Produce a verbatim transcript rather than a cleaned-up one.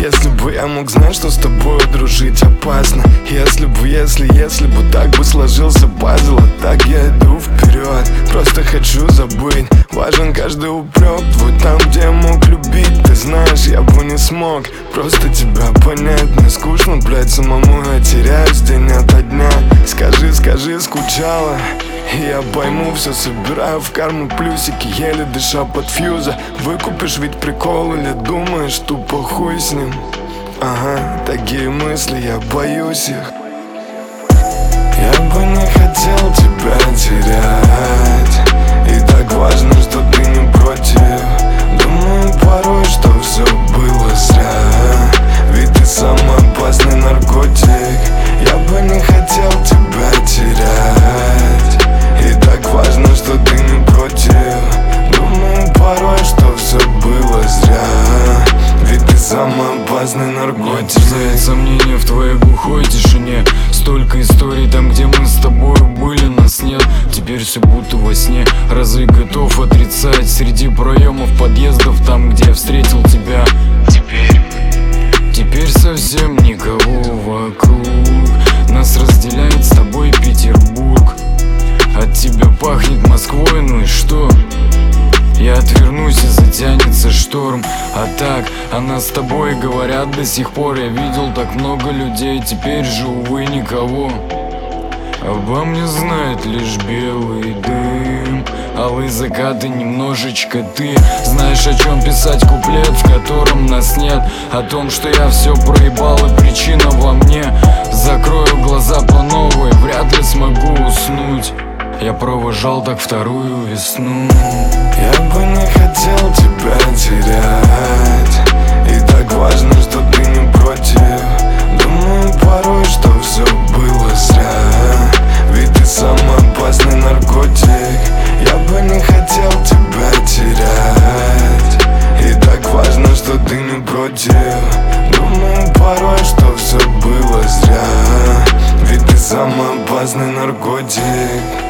Если бы я мог знать, что с тобой дружить опасно. Если бы, если, если бы так бы сложился пазл. А так я иду вперед, просто хочу забыть. Важен каждый упрек твой там, где я мог любить. Ты знаешь, я бы не смог просто тебя понять. Мне скучно, блядь, самому я теряюсь день ото дня. Скажи, скажи, скучала, и я пойму, все собираю в карму плюсики, еле дыша под фьюза. Выкупишь ведь прикол или думаешь тупо хуй с ним? Ага, такие мысли, я боюсь их. Я бы не хотел тебя терять, и так важно, что ты не против. Думаю порой, что все было зря, ведь ты самый опасный наркотик. Я бы не хотел тебя терять, и так важно, что ты не против. Думаю порой, что все было зря, ведь ты самый опасный наркотик. Терзает сомнения в твоей глухой тишине. Столько историй там, где мы с тобой были, нас нет. Теперь все будто во сне. Разве готов отрицать среди проемов подъездов, там, где я встретил тебя? Теперь, теперь совсем никого вокруг. Нас разделяет с тобой Петербург. От тебя пахнет Москвой, ну и что? Я отвернусь и затянется шторм. А так, о нас с тобой говорят до сих пор. Я видел так много людей, теперь же, увы, никого. Обо мне знает лишь белый дым, алые закаты, немножечко ты. Знаешь, о чем писать куплет, в котором нас нет? О том, что я все проебал и причина во мне. Закрою глаза по новой, вряд ли смогу уснуть. Я провожал так вторую весну. Я бы не хотел тебя терять, и так важно, что ты не против. Думаю порой, что все было зря, ведь ты самый опасный наркотик. Я бы не хотел тебя терять, и так важно, что ты не против. Думаю порой, что все было зря, ведь ты самый опасный наркотик.